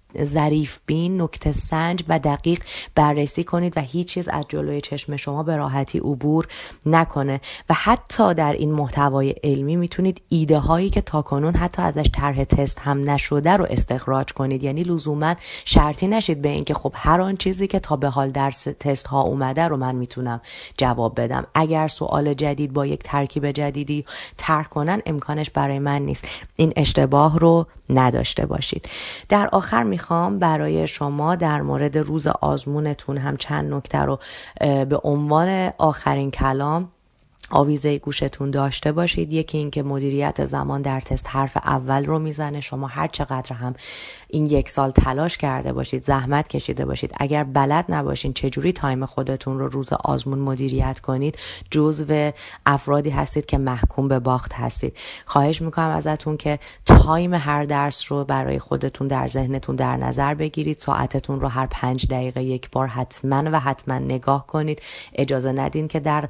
ظریف بین، نکته سنج و دقیق بررسی کنید و هیچ چیز از جلوی چشم شما به راحتی عبور نکنه. و حتی در این محتوای علمی میتونید ایده هایی که تاکنون حتی ازش طرح تست هم نشده رو استخراج کنید. یعنی لزوما شرطی نشید به اینکه خب هر آن چیزی که تا به حال در تست ها اومده رو من میتونم جواب بدم. اگر سوال جدید با یک ترکیب جدیدی طرح کنن امکانش برای من نیست. این اشتباه رو نداشته باشید. در آخر میخوام برای شما در مورد روز آزمونتون هم چند نکته رو به عنوان آخرین کلام آویزه گوشتون داشته باشید. یکی این که مدیریت زمان در تست حرف اول رو میزنه. شما هر چقدر هم این 1 سال تلاش کرده باشید، زحمت کشیده باشید، اگر بلد نباشین چجوری تایم خودتون رو روز آزمون مدیریت کنید، جزو افرادی هستید که محکوم به باخت هستید. خواهش میکنم ازتون که تایم هر درس رو برای خودتون در ذهنتون در نظر بگیرید. ساعتتون رو هر 5 دقیقه یک بار حتما نگاه کنید. اجازه ندین که در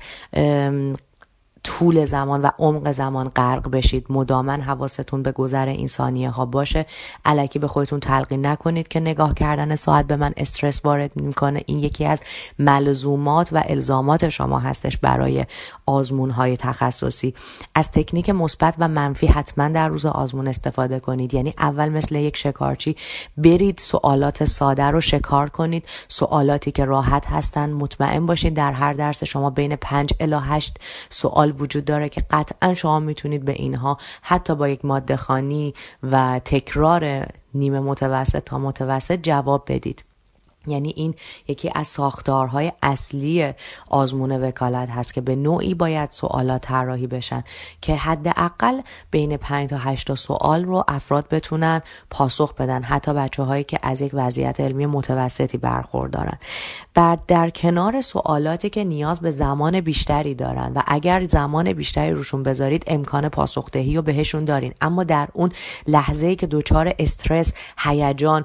طول زمان و عمق زمان غرق بشید. مداماً حواستون به گذر این ثانیه ها باشه. الکی به خودتون تلقین نکنید که نگاه کردن ساعت به من استرس وارد میکنه. این یکی از ملزومات و الزامات شما هستش برای آزمون های تخصصی. از تکنیک مثبت و منفی حتما در روز آزمون استفاده کنید. یعنی اول مثل یک شکارچی برید سوالات ساده رو شکار کنید. سوالاتی که راحت هستن. مطمئن باشید در هر درس شما بین 5 الی 8 سوال وجود داره که قطعا شما میتونید به اینها حتی با یک ماده خوانی و تکرار نیمه متوسط تا متوسط جواب بدید. یعنی این یکی از ساختارهای اصلی آزمون وکالت هست که به نوعی باید سوالات طراحی بشن که حداقل بین 5 تا 8 سوال رو افراد بتونن پاسخ بدن، حتی بچه‌هایی که از یک وضعیت علمی متوسطی برخوردارن. بعد در کنار سوالاتی که نیاز به زمان بیشتری دارن و اگر زمان بیشتری روشون بذارید امکان پاسخدهی رو بهشون دارین، اما در اون لحظه‌ای که دچار استرس، هیجان،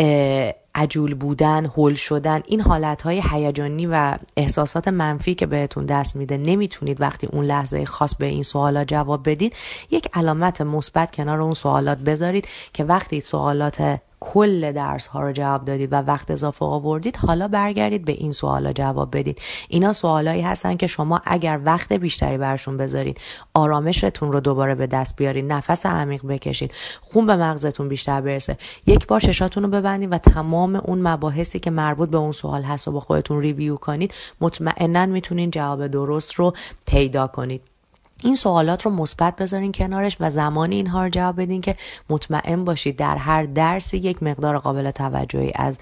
عجول بودن، هول شدن، این حالتهای هیجانی و احساسات منفی که بهتون دست میده نمیتونید وقتی اون لحظه خاص به این سوالات جواب بدید، یک علامت مثبت کنار اون سوالات بذارید که وقتی سوالات کل درس ها رو جواب دادید و وقت اضافه آوردید حالا برگردید به این سوالا جواب بدید. اینا سوالایی هستن که شما اگر وقت بیشتری برشون بذارید، آرامشتون رو دوباره به دست بیارید، نفس عمیق بکشید، خون به مغزتون بیشتر برسه، یک بار چشاتون رو ببندید و تمام اون مباحثی که مربوط به اون سوال هست و با خودتون ریویو کنید، مطمئناً میتونین جواب درست رو پیدا کنید. این سوالات رو مثبت بذارین کنارش و زمانی اینها رو جواب بدین که مطمئن باشید در هر درسی یک مقدار قابل توجهی از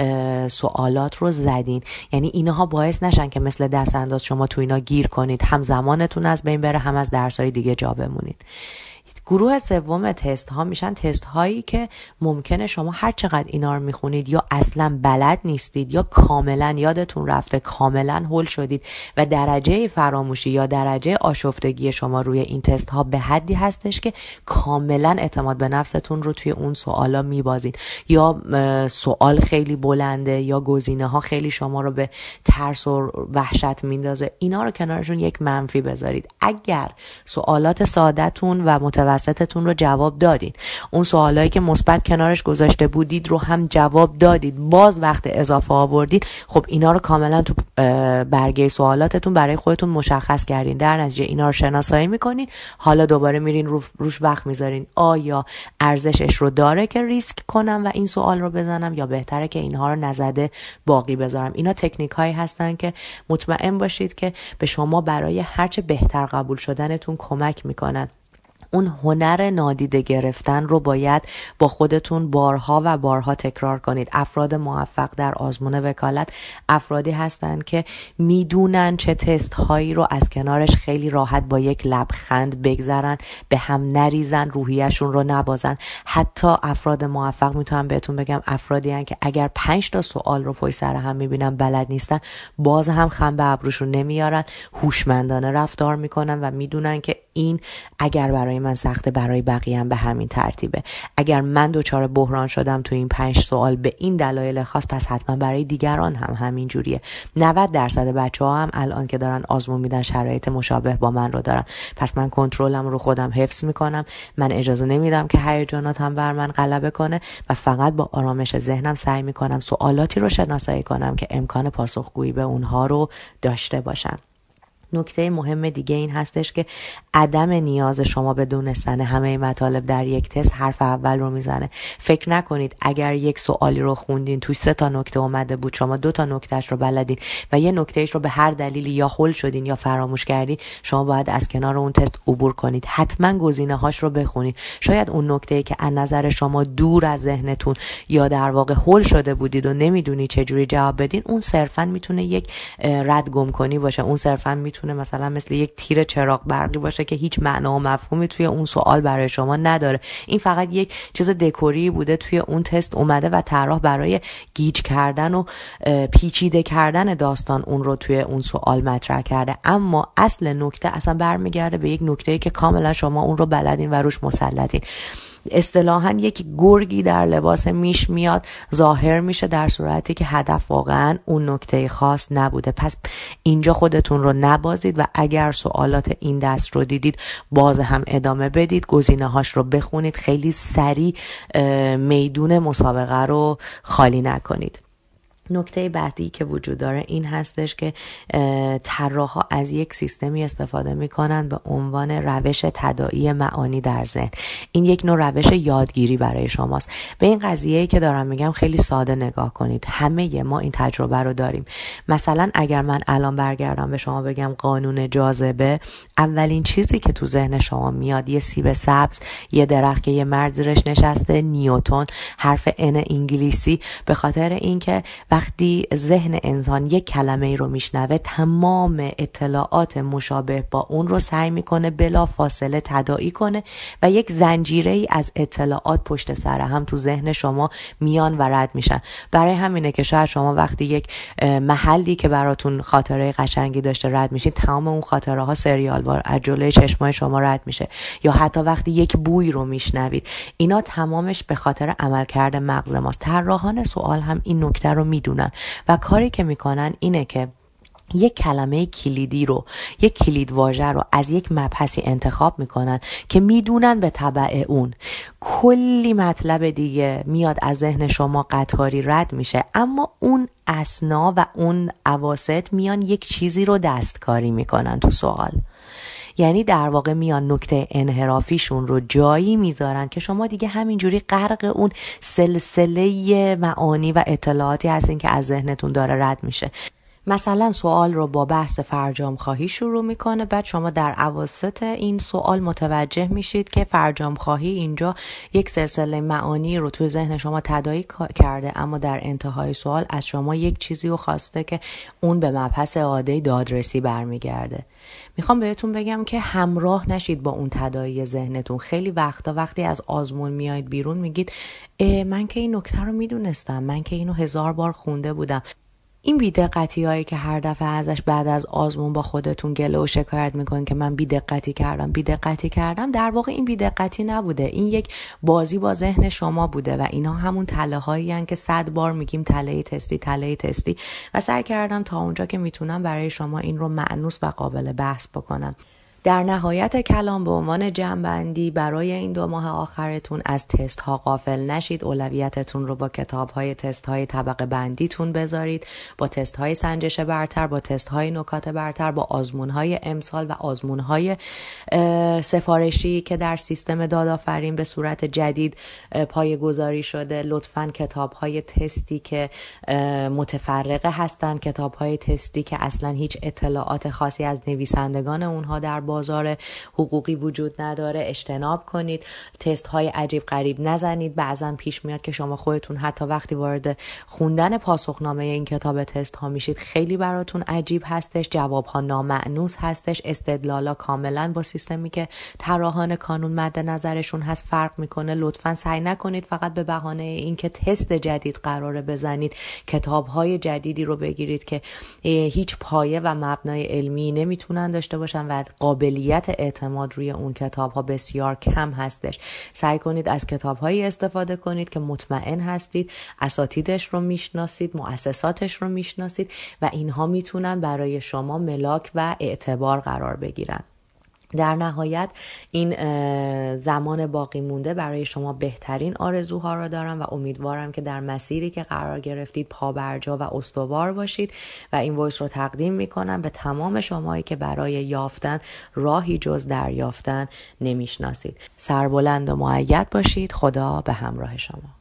سوالات رو زدین. یعنی اینها باعث نشن که مثل دست انداز شما تو اینا گیر کنید، هم زمانتون از بین بره، هم از درس‌های دیگه جا بمونید. گروه سوم تست ها میشن تست هایی که ممکنه شما هر چقدر اینا رو میخونید یا اصلا بلد نیستید یا کاملا یادتون رفته، کاملا هول شدید و درجه فراموشی یا درجه آشفتگی شما روی این تست ها به حدی هستش که کاملا اعتماد به نفستون رو توی اون سوالا میبازید، یا سوال خیلی بلنده یا گزینه ها خیلی شما رو به ترس و وحشت میندازه. اینا رو کنارشون یک منفی بذارید. اگر سوالات ساده‌تون و متوسطتون رو جواب دادید، اون سوالایی که مثبت کنارش گذاشته بودید رو هم جواب دادید، باز وقت اضافه آوردید، خب اینا رو کاملا تو برگه سوالاتتون برای خودتون مشخص کردین. در نتیجه اینا رو شناسایی میکنید. حالا دوباره میرین روش وقت میذارین آیا ارزشش رو داره که ریسک کنم و این سوال رو بزنم، یا بهتره که اینها رو نزده باقی بذارم. اینا تکنیک هایی هستن که مطمئن باشید که به شما برای هرچه بهتر قبول شدنتون کمک میکنن. اون هنر نادیده گرفتن رو باید با خودتون بارها و بارها تکرار کنید. افراد موفق در آزمون وکالت افرادی هستن که میدونن چه تست هایی رو از کنارش خیلی راحت با یک لبخند بگذرن، به هم نریزن، روحیشون رو نبازن. حتی افراد موفق میتونم بهتون بگم افرادی هستن که اگر 5 تا سوال رو پشت سر هم میبینن بلد نیستن، باز هم خم به ابروشون نمیارن، هوشمندانه رفتار میکنن و میدونن که این اگر برای من سخته برای بقیه هم به همین ترتیبه. اگر من دچار بحران شدم تو این 5 سوال به این دلایل خاص، پس حتما برای دیگران هم همین جوریه. 90% بچه‌ها هم الان که دارن آزمون میدن شرایط مشابه با من رو دارن. پس من کنترلم رو خودم حفظ میکنم. من اجازه نمیدم که هیجاناتم بر من غلبه کنه و فقط با آرامش ذهنم سعی میکنم سوالاتی رو شناسایی کنم که امکان پاسخگویی به اونها رو داشته باشم. نکته مهم دیگه این هستش که عدم نیاز شما به دونستن همه مطالب در یک تست حرف اول رو میزنه. فکر نکنید اگر یک سوالی رو خوندین توش 3 تا نکته اومده بود، شما 2 تا نکتهش رو بلدین و یه نکتهش رو به هر دلیلی یا هول شدین یا فراموش کردین، شما باید از کنار اون تست عبور کنید. حتما گزینه‌هاش رو بخونید. شاید اون نکته‌ای که از نظر شما دور از ذهنتون یا در واقع هول شده بودید و نمیدونید چجوری جواب بدین، اون صرفاً میتونه یک رد گم کنی باشه. اون صرفاً میتونه مثلا مثل یک تیر چراغ برقی باشه که هیچ معنا و مفهومی توی اون سوال برای شما نداره. این فقط یک چیز دکوری بوده توی اون تست اومده و طراح برای گیج کردن و پیچیده کردن داستان اون رو توی اون سوال مطرح کرده. اما اصل نکته اصلا برمیگرده به یک نکته‌ای که کاملا شما اون رو بلدین و روش مسلطین. اصطلاحاً یک گرگی در لباس میش میاد ظاهر میشه، در صورتی که هدف واقعاً اون نکته خاص نبوده. پس اینجا خودتون رو نبازید و اگر سوالات این دست رو دیدید باز هم ادامه بدید، گزینه‌هاش رو بخونید، خیلی سریع میدون مسابقه رو خالی نکنید. نکته بعدی که وجود داره این هستش که طراحا از یک سیستمی استفاده میکنن به عنوان روش تداعی معانی در ذهن. این یک نوع روش یادگیری برای شماست. به این قضیه‌ای که دارم میگم خیلی ساده نگاه کنید. همه ما این تجربه رو داریم. مثلا اگر من الان برگردم به شما بگم قانون جاذبه، اولین چیزی که تو ذهن شما میاد یه سیب سبز، یه درخت که یه مرد زیرش نشسته، نیوتن، حرف ان انگلیسی، به خاطر اینکه وقتی ذهن انسان یک کلمه ای رو میشنوه تمام اطلاعات مشابه با اون رو سعی میکنه بلا فاصله تداعی کنه و یک زنجیره ای از اطلاعات پشت سر هم تو ذهن شما میان و رد میشن. برای همینه که شاید شما وقتی یک محلی که براتون خاطره قشنگی داشته رد میشین، تمام اون خاطره ها سریال وار از جلوی چشمای شما رد میشه. یا حتی وقتی یک بوی رو میشنوید، اینا تمامش به خاطر عملکرد مغز ماست. طراحان سوال هم این نکته رو میدونن و کاری که میکنن اینه که یک کلمه کلیدی رو، یک کلید واژه رو از یک مبحثی انتخاب میکنن که میدونن به تبع اون کلی مطلب دیگه میاد از ذهن شما قطاری رد میشه، اما اون اسنا و اون اواسط میان یک چیزی رو دستکاری میکنن تو سوال. یعنی در واقع میان نکته انحرافیشون رو جایی میذارن که شما دیگه همینجوری غرق اون سلسله معانی و اطلاعاتی هستین که از ذهنتون داره رد میشه. مثلا سوال رو با بحث فرجام خواهی شروع میکنه، بعد شما در اواسط این سوال متوجه میشید که فرجام خواهی اینجا یک سلسله معانی رو توی ذهن شما تداعی کرده، اما در انتهای سوال از شما یک چیزی رو خواسته که اون به مبحث عاده دادرسی برمیگرده. میخوام بهتون بگم که همراه نشید با اون تداعی ذهنتون. خیلی وقتا وقتی از آزمون میایید بیرون میگید من که این نکته رو میدونستم، من که اینو 1000 بار خونده بودم. این بی‌دقتی هایی که هر دفعه ازش بعد از آزمون با خودتون گله و شکایت میکنین که من بی‌دقتی کردم، در واقع این بی‌دقتی نبوده. این یک بازی با ذهن شما بوده و اینا همون تله هایی هن که 100 بار میگیم تله تستی و سعی کردم تا اونجا که میتونم برای شما این رو مأنوس و قابل بحث بکنم. در نهایت کلام به عنوان جمع‌بندی برای این 2 ماه آخرتون از تست ها غافل نشید. اولویتتون رو با کتاب های تست های طبقه بندیتون بذارید، با تست های سنجش برتر، با تست های نکات برتر، با آزمون های امسال و آزمون های سفارشی که در سیستم دادآفرین به صورت جدید پایه‌گذاری شده. لطفاً کتاب های تستی که متفرقه هستن، کتاب های تستی که اصلا هیچ اطلاعات خاصی از نویسندگان اونها در بازار حقوقی وجود نداره اجتناب کنید. تست های عجیب غریب نزنید. بعضا پیش میاد که شما خودتون حتی وقتی وارد خوندن پاسخنامه این کتاب تست ها میشید خیلی براتون عجیب هستش، جواب ها نامأنوس هستش، استدلالا کاملا با سیستمی که طراحان کانون مد نظرشون هست فرق میکنه. لطفا سعی نکنید فقط به بهانه اینکه تست جدید قراره بزنید کتاب های جدیدی رو بگیرید که هیچ پایه و مبنای علمی نمیتونن داشته باشن و قابل قابلیت اعتماد روی اون کتاب ها بسیار کم هستش. سعی کنید از کتاب هایی استفاده کنید که مطمئن هستید، اساتیدش رو میشناسید، مؤسساتش رو میشناسید و اینها میتونن برای شما ملاک و اعتبار قرار بگیرن. در نهایت این زمان باقی مونده برای شما بهترین آرزوها را دارم و امیدوارم که در مسیری که قرار گرفتید پابرجا و استوار باشید و این وایس رو تقدیم میکنم به تمام شمایی که برای یافتن راهی جز دریافتن نمیشناسید. سربلند و مؤید باشید. خدا به همراه شما.